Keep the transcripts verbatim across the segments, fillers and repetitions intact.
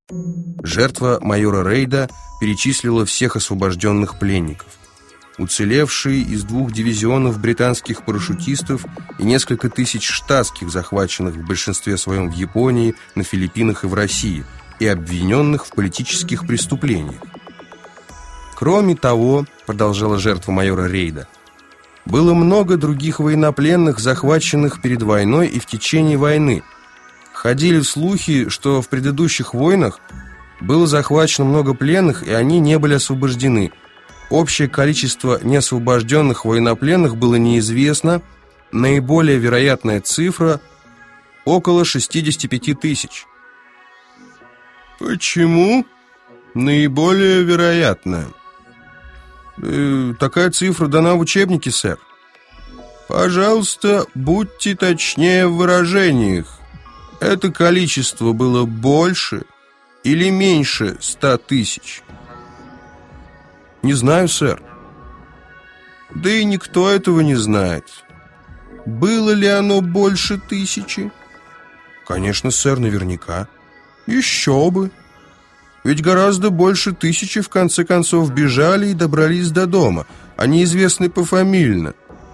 Жертва майора Рейда перечислила всех освобожденных пленников. Уцелевшие из двух дивизионов британских парашютистов и несколько тысяч штатских, захваченных в большинстве своем в Японии, на Филиппинах и в России, и обвиненных в политических преступлениях. Кроме того, продолжала жертва майора Рейда, было много других военнопленных, захваченных перед войной и в течение войны. Ходили слухи, что в предыдущих войнах было захвачено много пленных, и они не были освобождены. Общее количество неосвобожденных военнопленных было неизвестно, наиболее вероятная цифра – около шестидесяти пяти тысяч. Почему наиболее вероятная? Э, такая цифра дана в учебнике, сэр. Пожалуйста, будьте точнее в выражениях. Это количество было больше или меньше ста тысяч? Не знаю, сэр. Да и никто этого не знает. Было ли оно больше тысячи? Конечно, сэр, наверняка. Еще бы. Ведь гораздо больше тысячи в конце концов бежали и добрались до дома. Они известны пофамильно.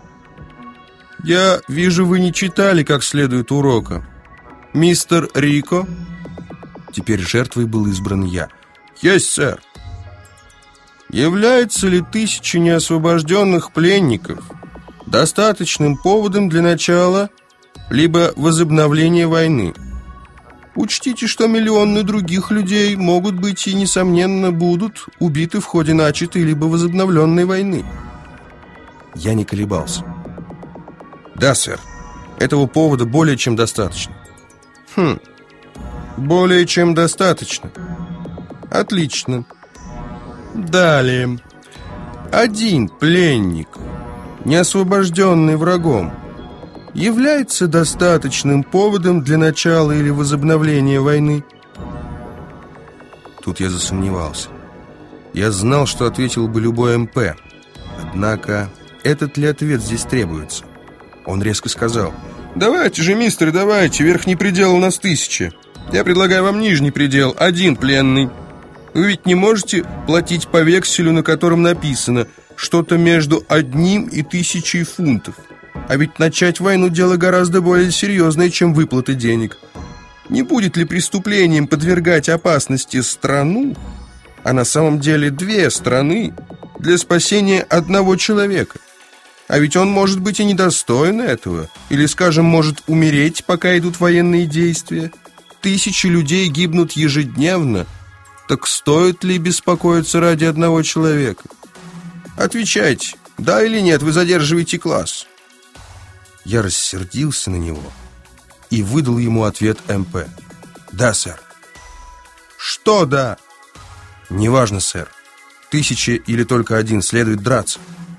Я вижу, вы не читали как следует урока. Мистер Рико? Теперь жертвой был избран я. Есть, сэр. Является ли тысяча неосвобожденных пленников достаточным поводом для начала либо возобновления войны? Учтите, что миллионы других людей могут быть и, несомненно, будут убиты в ходе начатой либо возобновленной войны. Я не колебался. Да, сэр, этого повода более чем достаточно. Хм, более чем достаточно. Отлично. Далее. Один пленник, не освобожденный врагом, является достаточным поводом для начала или возобновления войны? Тут я засомневался. Я знал, что ответил бы любой эм пэ. Однако, этот ли ответ здесь требуется? Он резко сказал: давайте же, мистер, давайте, верхний предел у нас тысяча. Я предлагаю вам нижний предел, один пленный. Вы ведь не можете платить по векселю, на котором написано что-то между одним и тысячей фунтов. А ведь начать войну дело гораздо более серьезное, чем выплаты денег. Не будет ли преступлением подвергать опасности страну, а на самом деле две страны, для спасения одного человека? А ведь он может быть и недостоин этого, или, скажем, может умереть, пока идут военные действия. Тысячи людей гибнут ежедневно. Так стоит ли беспокоиться ради одного человека? Отвечайте, да или нет, вы задерживаете класс. Я рассердился на него и выдал ему ответ эм пэ. Да, сэр. Что да? Неважно, сэр. Тысяча или только один, следует драться.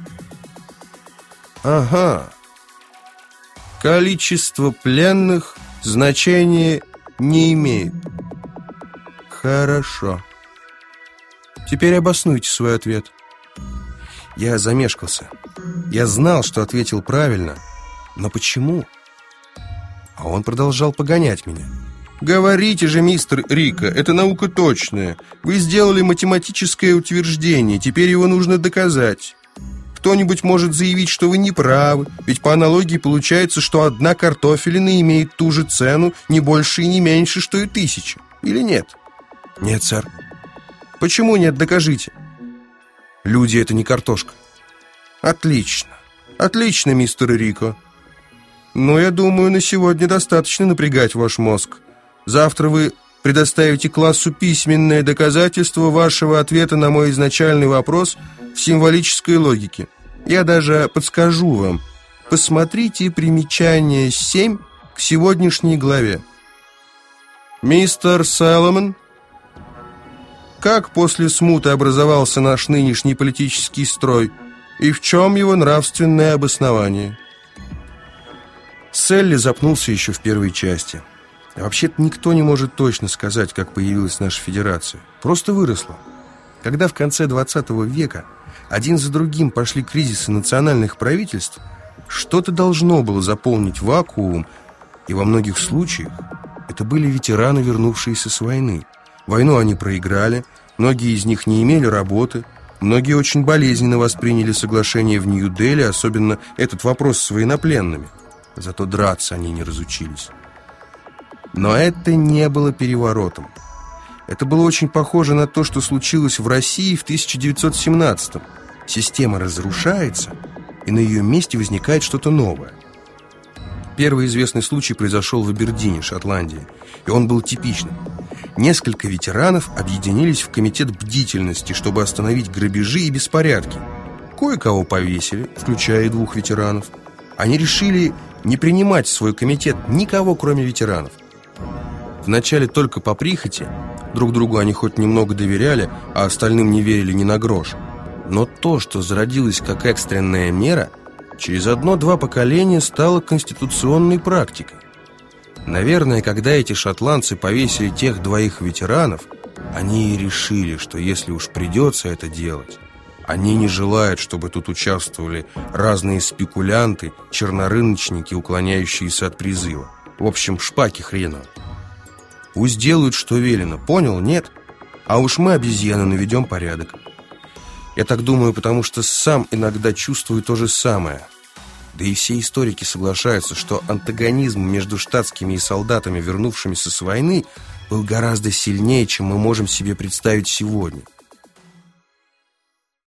Ага. Количество пленных значения не имеет. Хорошо. Теперь обоснуйте свой ответ. Я замешкался. Я знал, что ответил правильно. Но почему? А он продолжал погонять меня. Говорите же, мистер Рико, это наука точная. Вы сделали математическое утверждение, теперь его нужно доказать. Кто-нибудь может заявить, что вы не правы, ведь по аналогии получается, что одна картофелина имеет ту же цену, не больше и не меньше, что и тысяча. Или нет? Нет, сэр. Почему нет? Докажите. Люди — это не картошка. Отлично. Отлично, мистер Рико. Но я думаю, на сегодня достаточно напрягать ваш мозг. Завтра вы предоставите классу письменное доказательство вашего ответа на мой изначальный вопрос в символической логике. Я даже подскажу вам. Посмотрите примечание семь к сегодняшней главе. Мистер Соломон, как после смуты образовался наш нынешний политический строй и в чем его нравственное обоснование? Селли запнулся еще в первой части. Вообще-то никто не может точно сказать, как появилась наша федерация. Просто выросла. Когда в конце двадцатого века один за другим пошли кризисы национальных правительств, что-то должно было заполнить вакуум, и во многих случаях это были ветераны, вернувшиеся с войны. Войну они проиграли, многие из них не имели работы, многие очень болезненно восприняли соглашение в Нью-Дели, особенно этот вопрос с военнопленными. Зато драться они не разучились. Но это не было переворотом. Это было очень похоже на то, что случилось в России в тысяча девятьсот семнадцатом. Система разрушается, и на ее месте возникает что-то новое. Первый известный случай произошел в Абердине, Шотландия, и он был типичным. Несколько ветеранов объединились в комитет бдительности, чтобы остановить грабежи и беспорядки. Кое-кого повесили, включая и двух ветеранов. Они решили не принимать в свой комитет никого, кроме ветеранов. Вначале только по прихоти, друг другу они хоть немного доверяли, а остальным не верили ни на грош. Но то, что зародилось как экстренная мера, через одно-два поколения стало конституционной практикой. Наверное, когда эти шотландцы повесили тех двоих ветеранов, они и решили, что если уж придется это делать, они не желают, чтобы тут участвовали разные спекулянты, чернорыночники, уклоняющиеся от призыва. В общем, шпаки хреново. Пусть делают, что велено, понял, нет? А уж мы, обезьяны, наведем порядок. Я так думаю, потому что сам иногда чувствую то же самое. Да и все историки соглашаются, что антагонизм между штатскими и солдатами, вернувшимися с войны, был гораздо сильнее, чем мы можем себе представить сегодня.